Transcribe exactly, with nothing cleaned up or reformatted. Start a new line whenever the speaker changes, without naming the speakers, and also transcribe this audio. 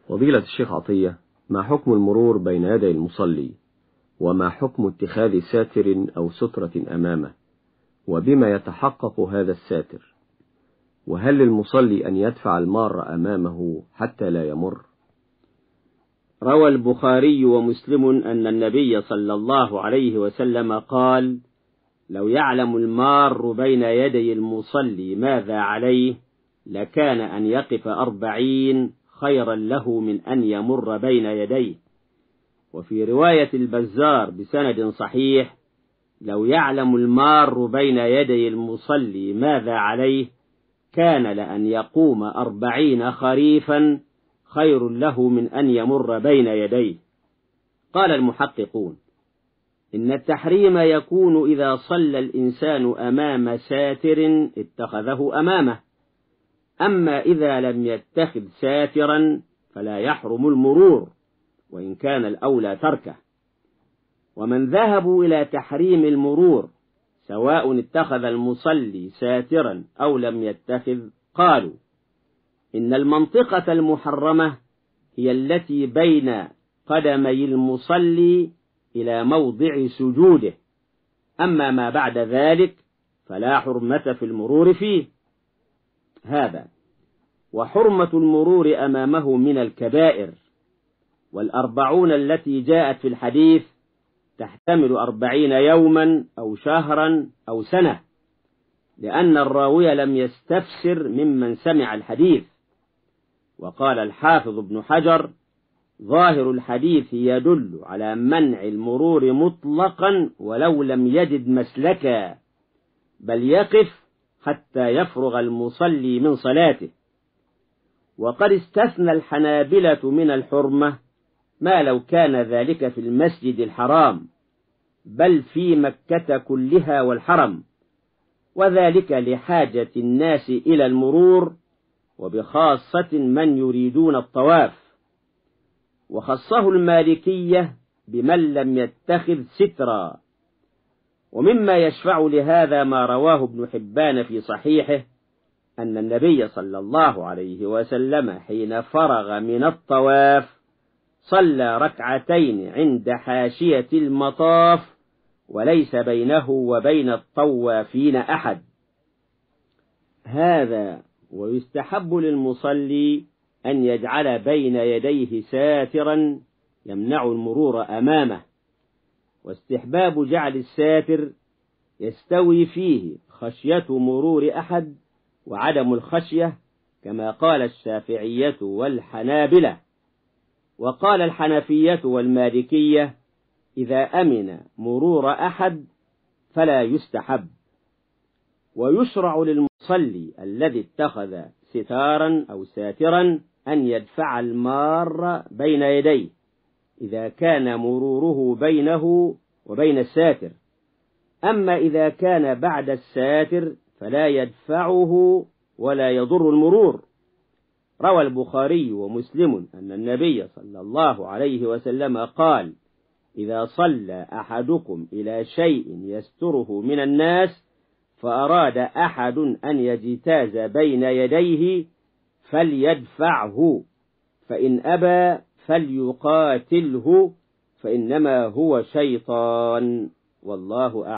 فضيلة الشيخ عطية، ما حكم المرور بين يدي المصلي؟ وما حكم اتخاذ ساتر أو سترة أمامه؟ وبما يتحقق هذا الساتر؟ وهل للمصلي أن يدفع المار أمامه حتى لا يمر؟
روى البخاري ومسلم أن النبي صلى الله عليه وسلم قال: لو يعلم المار بين يدي المصلي ماذا عليه لكان أن يقف أربعين خيرا له من أن يمر بين يديه. وفي رواية البزار بسند صحيح: لو يعلم المار بين يدي المصلي ماذا عليه كان لأن يقوم أربعين خريفا خير له من أن يمر بين يديه. قال المحققون: إن التحريم يكون إذا صلى الإنسان أمام ساتر اتخذه أمامه، أما إذا لم يتخذ ساترا فلا يحرم المرور وإن كان الأولى تركه. ومن ذهبوا إلى تحريم المرور سواء اتخذ المصلي ساترا أو لم يتخذ قالوا: إن المنطقة المحرمة هي التي بين قدمي المصلي إلى موضع سجوده، أما ما بعد ذلك فلا حرمة في المرور فيه. هذا وحرمة المرور أمامه من الكبائر، والأربعون التي جاءت في الحديث تحتمل أربعين يوما أو شهرا أو سنة، لأن الراوي لم يستفسر ممن سمع الحديث. وقال الحافظ ابن حجر: ظاهر الحديث يدل على منع المرور مطلقا ولو لم يجد مسلكا، بل يقف حتى يفرغ المصلي من صلاته. وقد استثنى الحنابلة من الحرمة ما لو كان ذلك في المسجد الحرام، بل في مكة كلها والحرم، وذلك لحاجة الناس إلى المرور، وبخاصة من يريدون الطواف. وخصه المالكية بمن لم يتخذ سترا. ومما يشفع لهذا ما رواه ابن حبان في صحيحه أن النبي صلى الله عليه وسلم حين فرغ من الطواف صلى ركعتين عند حاشية المطاف وليس بينه وبين الطوافين أحد. هذا ويستحب للمصلي أن يجعل بين يديه ساترا يمنع المرور أمامه. واستحباب جعل الساتر يستوي فيه خشية مرور أحد وعدم الخشية، كما قال الشافعية والحنابلة. وقال الحنفية والمالكية: إذا أمن مرور أحد فلا يستحب. ويشرع للمصلي الذي اتخذ ستارا أو ساترا أن يدفع المار بين يديه إذا كان مروره بينه وبين الساتر، أما إذا كان بعد الساتر فلا يدفعه ولا يضر المرور. روى البخاري ومسلم أن النبي صلى الله عليه وسلم قال: إذا صلى أحدكم إلى شيء يستره من الناس فأراد أحد أن يجتاز بين يديه فليدفعه، فإن أبى فليقاتله، فإنما هو شيطان، والله أعلم.